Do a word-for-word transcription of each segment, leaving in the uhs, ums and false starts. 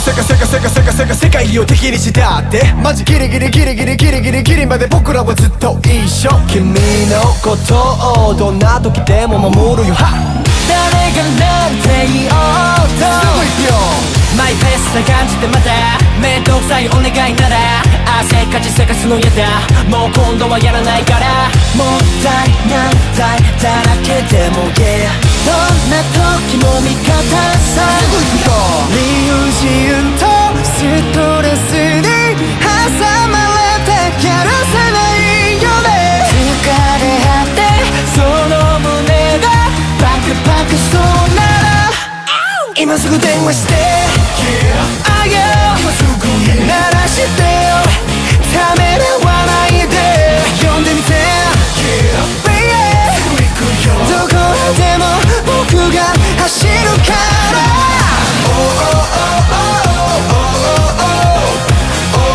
世界世界世界世界世界世界を敵にしたってマジギリギリギリギリギリギリギリまで僕らはずっと一緒君のことをどんな時でも守るよは誰がなんて言おうとすぐ行くよマイペースな感じでまた面倒くさいお願いなら汗かじせかすのやだもう今度はやらないからもったいないだらけでも yeah どんな時も味方さすぐ行くよ理由自由とストレスに挟まれてやらせないよね疲れ果てその胸がパクパクそうなら今すぐ電話して Yeah あげよう今すぐに鳴らしてよためらわないで呼んでみて Yeah Baby すぐ行くよどこへでも僕が走るから Oh oh oh oh oh oh oh oh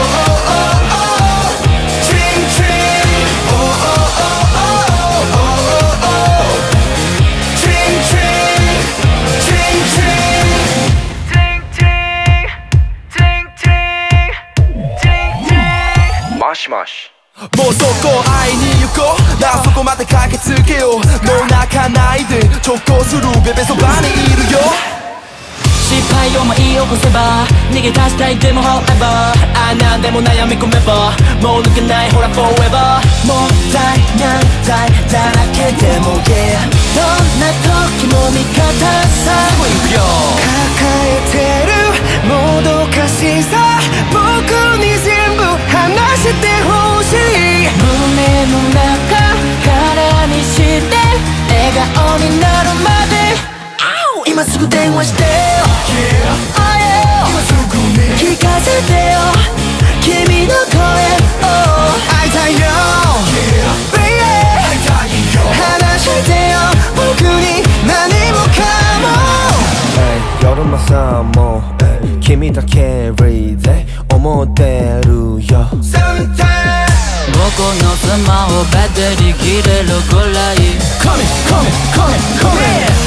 oh Dream dream Oh oh oh oh oh oh Dream dream Dream dream Ting ting Ting ting Ting ting マシマシもうそこ会いに行こうなあそこまで駆けつけようもう泣かないで直行するベベそばにいるよ失敗を思い起こせば逃げ出したいでも Forever あなんでも悩み込めばもう抜けないほら Forever もったいないだらけでも Yeah どんな時も味方さすぐ行くよ抱えてるもどかしさ僕に全部話してほしい胸の中空にして笑顔になるまで今すぐ電話してよ Yeah 会えよ今すぐに聞かせてよ君の声を会いたいよ Yeah Baby 会いたいよ話してよ僕に何もかも夜間さも君だけリーで思ってるよ僕のスマホバッテリー切れるくらい Come in, come in, come in, come in